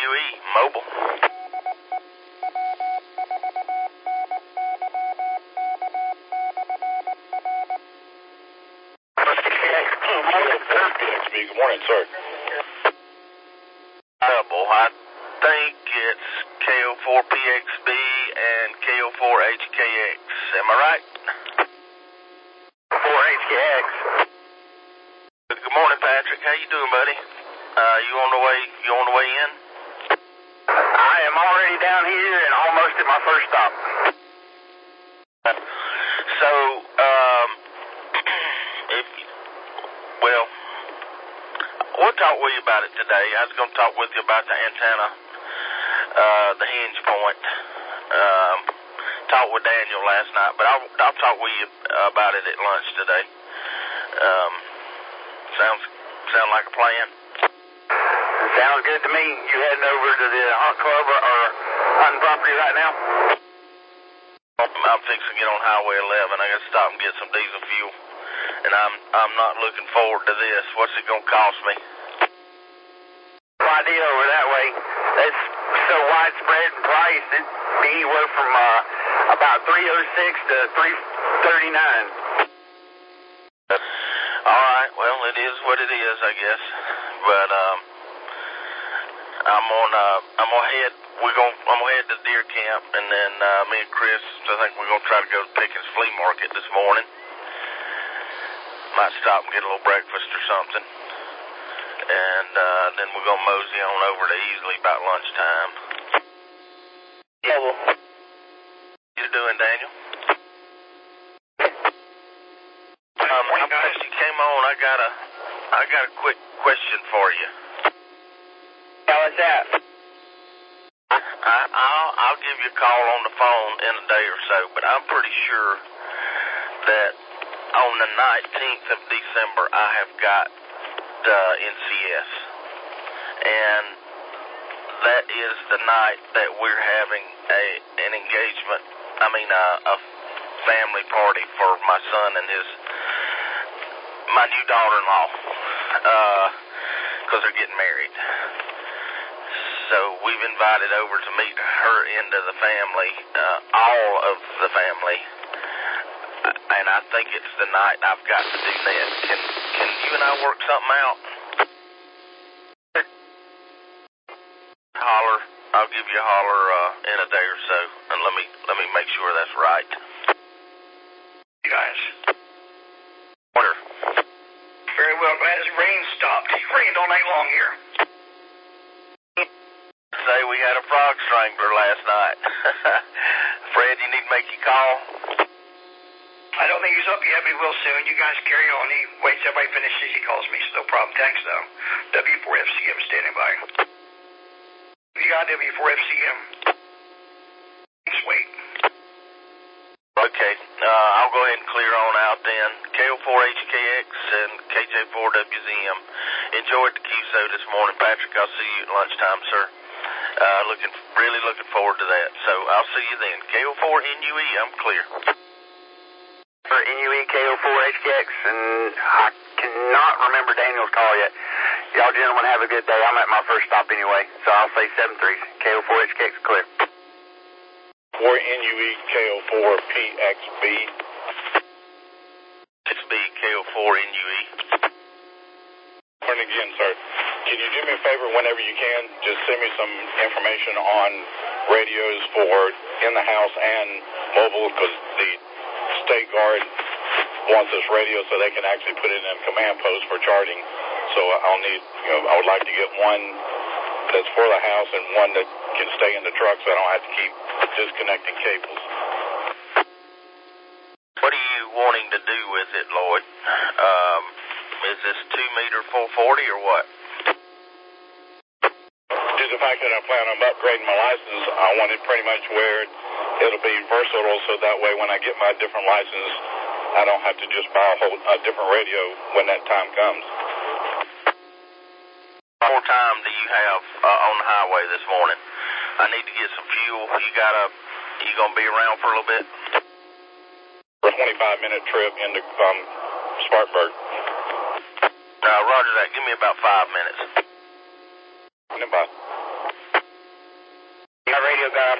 NUE Mobile. Good morning, sir. I think it's KO4PXB and KO4HKX. Am I right? 4HKX. Good morning, Patrick. How you doing, buddy? You on the way in? I am already down here and almost at my first stop. So, we'll talk with you about it today. I was going to talk with you about the antenna, the hinge point. Talked with Daniel last night, but I'll talk with you about it at lunch today. Sound like a plan? Sounds good to me. You heading over to the hunt club or hunting property right now? I'm fixing to get on Highway 11. I got to stop and get some diesel fuel, and I'm not looking forward to this. What's it going to cost me? No idea over that way. That's so widespread in price. It'd be anywhere from about $306 to $339. All right. Well, it is what it is, I guess. But I'm gonna head. I'm gonna head to deer camp, and then me and Chris, I think we're gonna try to go to Pickens Flea Market this morning. Might stop and get a little breakfast or something, and then we're gonna mosey on over to Easley about lunchtime. Yeah. Well, How you doing, Daniel? I'm glad you came on. I got a quick question for you. how is that? I'll give you a call on the phone in a day or so, but I'm pretty sure that on the 19th of December I have got NCS, and that is the night that we're having an engagement. I mean a family party for my son and my new daughter-in-law, because they're getting married. So we've invited over to meet her into the family, all of the family, and I think it's the night I've got to do that. Can you and I work something out? Holler. I'll give you a holler in a day or so, and let me make sure that's right. You guys. Order. Very well. Glad this rain stopped. It rained all night long here. Say we had a frog strangler last night. Fred, you need to make your call? I don't think he's up yet, but he will soon. You guys carry on. He waits till everybody finishes. He calls me, so no problem. Thanks, though. W4FCM standing by. You got W4FCM. Just wait. Okay, I'll go ahead and clear on out then. KO4HKX and KJ4WZM. Enjoyed the QSO this morning. Patrick, I'll see you at lunchtime, sir. Really looking forward to that. So I'll see you then. KO4NUE, I'm clear. For NUE KO4HKX, and I cannot remember Daniel's call yet. Y'all gentlemen have a good day. I'm at my first stop anyway, so I'll say 7-3. KO4HKX clear. For NUE KO4PXB. XB, KO4NUE. Morning again, sir. Can you do me a favor whenever you can? Just send me some information on radios for in the house and mobile, because the State Guard wants this radio so they can actually put it in a command post for charging. So I'll need, I would like to get one that's for the house and one that can stay in the truck so I don't have to keep disconnecting cables. What are you wanting to do with it, Lloyd? Is this 2-meter 440 or what? Due to the fact that I plan on upgrading my license, I want it pretty much where it'll be versatile, so that way when I get my different license, I don't have to just buy a different radio when that time comes. What more time do you have on the highway this morning? I need to get some fuel. You gonna be around for a little bit? For a 25-minute trip into Spartanburg. Roger that. Give me about 5 minutes. Bye.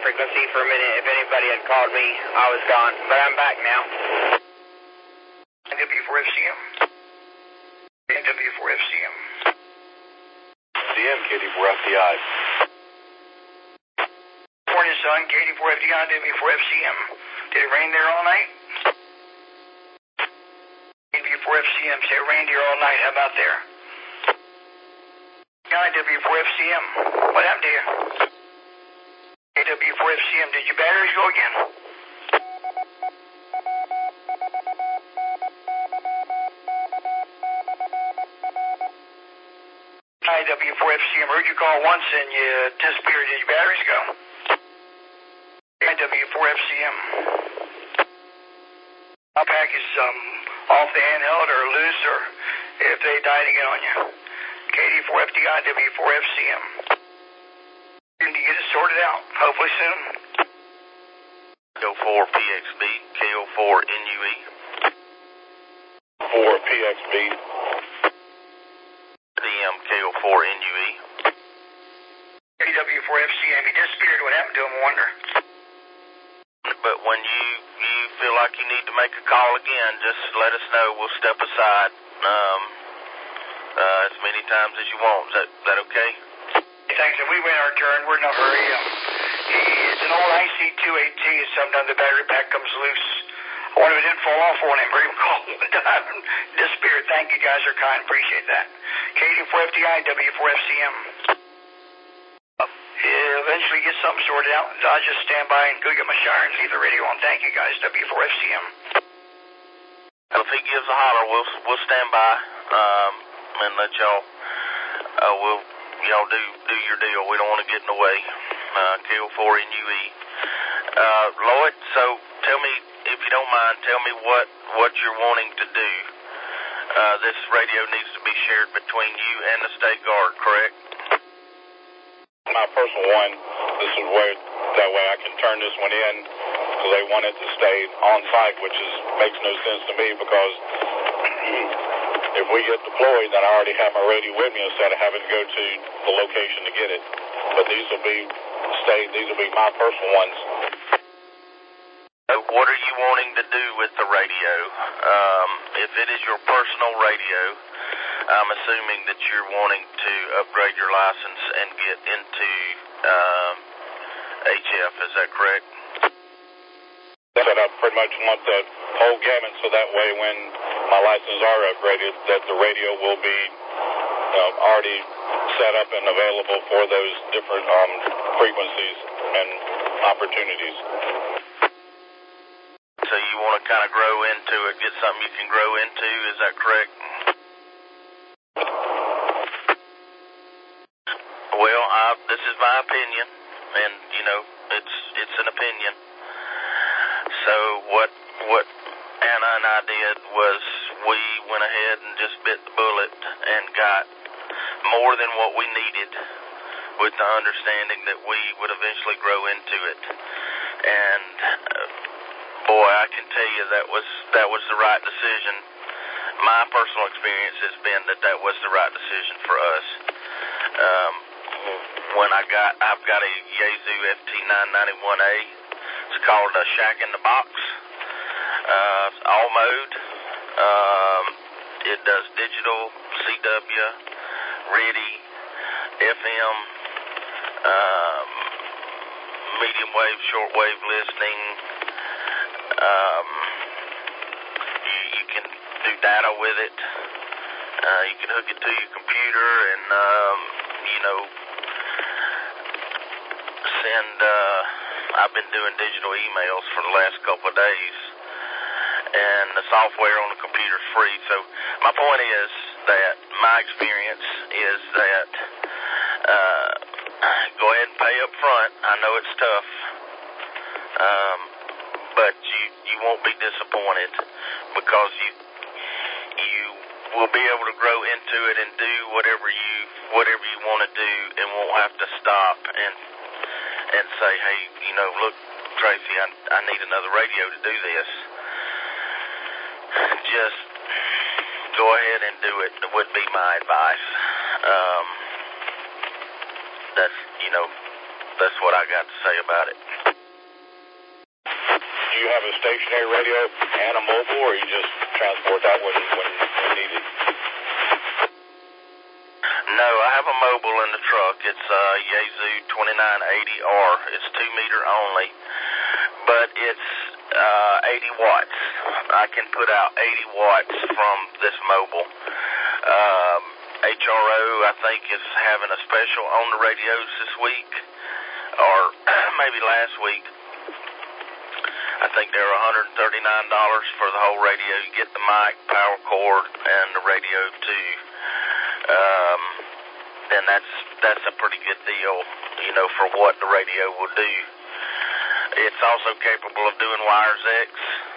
frequency for a minute. If anybody had called me, I was gone, but I'm back now. W4FCM. W4FCM. CM, KD4FDI. Morning, son. KD4FDI, W4FCM. Did it rain there all night? W4FCM, say it rained here all night. How about there? W4FCM. What happened to you? W4FCM, did your batteries go again? W4FCM, heard you call once and you disappeared. Did your batteries go? W4FCM. Our pack is off the handheld or loose, or if they died again on you. KD4FDI, W4FCM. To get it sorted out, hopefully soon. KO4PXB, KO4NUE. 4PXB. CM, KO4NUE. KW4FCM, he disappeared. What happened to him, I wonder? But when you feel like you need to make a call again, just let us know. We'll step aside as many times as you want. Is that okay? Thanks, and we wait our turn. We're in a hurry. It's an old IC2AT. Sometimes the battery pack comes loose. I wonder if it didn't fall off on him or even call him and dive and disappeared. Thank you, guys are kind. Appreciate that. KD4FDI, W4FCM. Eventually get something sorted out. I'll just stand by and go get my shower and leave the radio on. Thank you, guys. W4FCM. If he gives a holler, we'll stand by and let y'all. Y'all do your deal. We don't want to get in the way. KO4NUE. Lloyd, so tell me, if you don't mind, tell me what you're wanting to do. This radio needs to be shared between you and the State Guard, correct? My personal one, this is where that way I can turn this one in because they want it to stay on site, which makes no sense to me because if we get deployed, then I already have my radio with me instead of having to go to the location to get it. But these will be my personal ones. What are you wanting to do with the radio? If it is your personal radio, I'm assuming that you're wanting to upgrade your license and get into HF, is that correct? That I pretty much want the whole gamut so that way when my licenses are upgraded, that the radio will be already set up and available for those different frequencies and opportunities. So you want to kind of grow into it, get something you can grow into, is that correct? Well, this is my opinion, and it's an opinion. So what Anna and I did was we went ahead and just bit the bullet and got more than what we needed, with the understanding that we would eventually grow into it. And boy, I can tell you that was the right decision. My personal experience has been that was the right decision for us. I've got a Yaesu FT991A. It's called a Shack in the Box. All mode. It does digital, CW, RIDI, FM, medium wave, short wave listening. You can do data with it. You can hook it to your computer and send. I've been doing digital emails for the last couple of days, and the software on the computer is free. So my point is that my experience is that go ahead and pay up front. I know it's tough, but you won't be disappointed because you will be able to grow into it and do whatever you want to do, and won't have to stop and say, hey, look, Tracy, I need another radio to do this. Just go ahead and do it. It would be my advice. That's what I got to say about it. do you have a stationary radio and a mobile, or you just transport that when needed? No, I have a mobile in the truck. It's a Yaesu 2980R. It's 2 meter only, but it's 80 watts. I can put out 80 watts from this mobile. HRO, I think, is having a special on the radios this week, or maybe last week. I think they're $139 for the whole radio. You get the mic, power cord, and the radio too. And that's a pretty good deal, you know, for what the radio will do. It's also capable of doing wires X,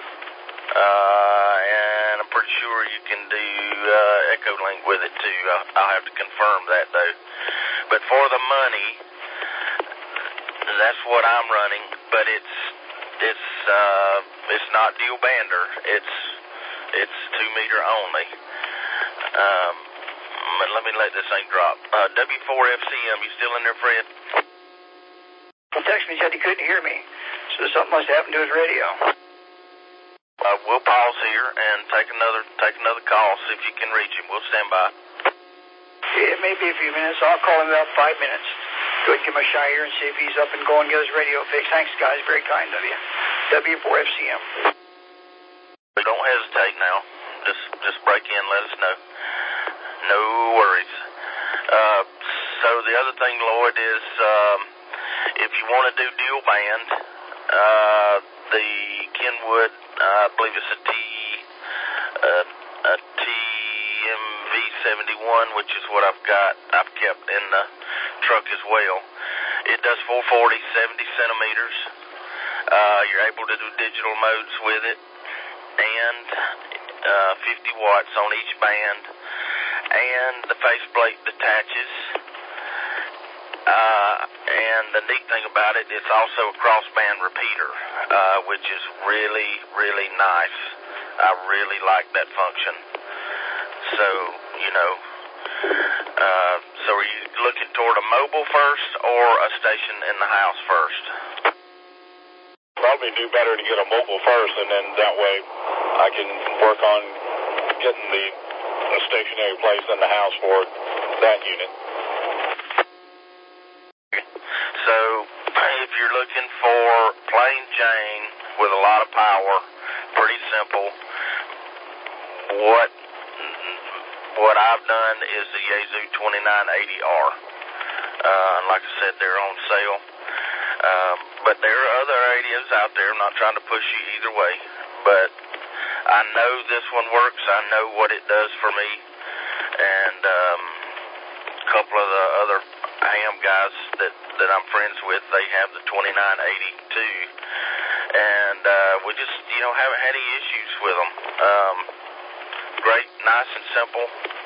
and I'm pretty sure you can do Echo Link with it too. I'll have to confirm that though. But for the money, that's what I'm running. But it's not dual bander. It's 2 meter only. Let me let this thing drop. W4FCM, you still in there, Fred? He texted me, said he couldn't hear me, so something must have happened to his radio. We'll pause here and take another call, see if you can reach him. We'll stand by. Yeah, it may be a few minutes. I'll call him about 5 minutes. Go ahead and give him a shot here and see if he's up and going, get his radio fixed. Thanks, guys. Very kind of you. W4FCM. Don't hesitate now. Just break in, let us know. No worries. So the other thing, Lloyd, is if you want to do dual band, the Kenwood, I believe it's a TMV71, which is what I've kept in the truck as well. It does 440, 70 centimeters. You're able to do digital modes with it, and 50 watts on each band, and the faceplate detaches. And the neat thing about it, it's also a crossband repeater, which is really, really nice. I really like that function. So, you know, so are you looking toward a mobile first or a station in the house first? Probably do better to get a mobile first, and then that way I can work on getting the stationary place in the house for that unit. So if you're looking for plain Jane with a lot of power, pretty simple, what I've done is the Yaesu 2980R. Like I said, they're on sale. But there are other radios out there. I'm not trying to push you either way, but I know this one works. I know what it does for me, and a couple of the other ham guys that I'm friends with, they have the 2980 too, and we just, you know, haven't had any issues with them. Great, nice and simple,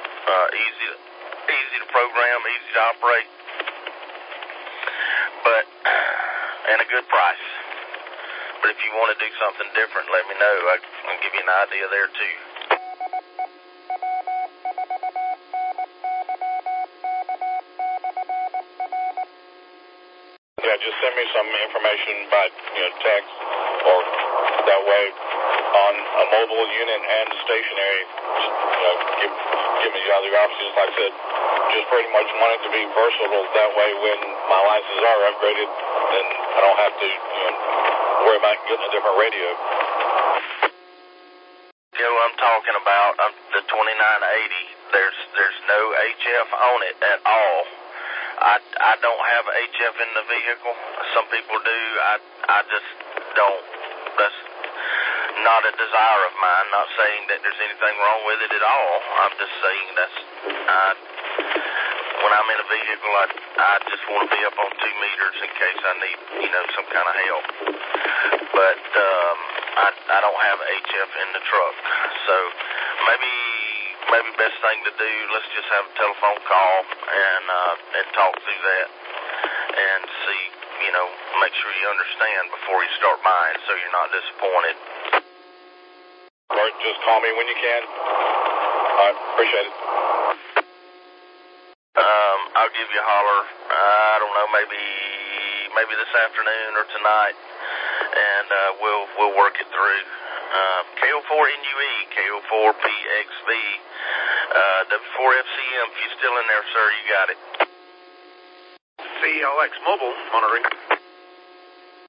easy to program, easy to operate, but and a good price. But if you want to do something different, let me know. I'll give you an idea there too. Yeah, just send me some information by text, or that way on a mobile unit and stationary. Give me the other options. Like I said, just pretty much want it to be versatile. That way, when my licenses are upgraded, then I don't have to worry about getting a different radio. I'm talking about the 2980. There's no HF on it at all. I don't have HF in the vehicle. Some people do. I just don't. That's not a desire of mine. Not saying that there's anything wrong with it at all. I'm just saying when I'm in a vehicle, I just want to be up on 2 meters in case I need, some kind of help. But I don't have HF in the truck. So maybe best thing to do, let's just have a telephone call and talk through that and see, make sure you understand before you start buying so you're not disappointed. Or just call me when you can. I appreciate it. I'll give you a holler, I don't know, maybe this afternoon or tonight. and we'll work it through. KO4NUE, KO4PXV, W4FCM. If you're still in there, sir, you got it. CLX Mobile monitoring.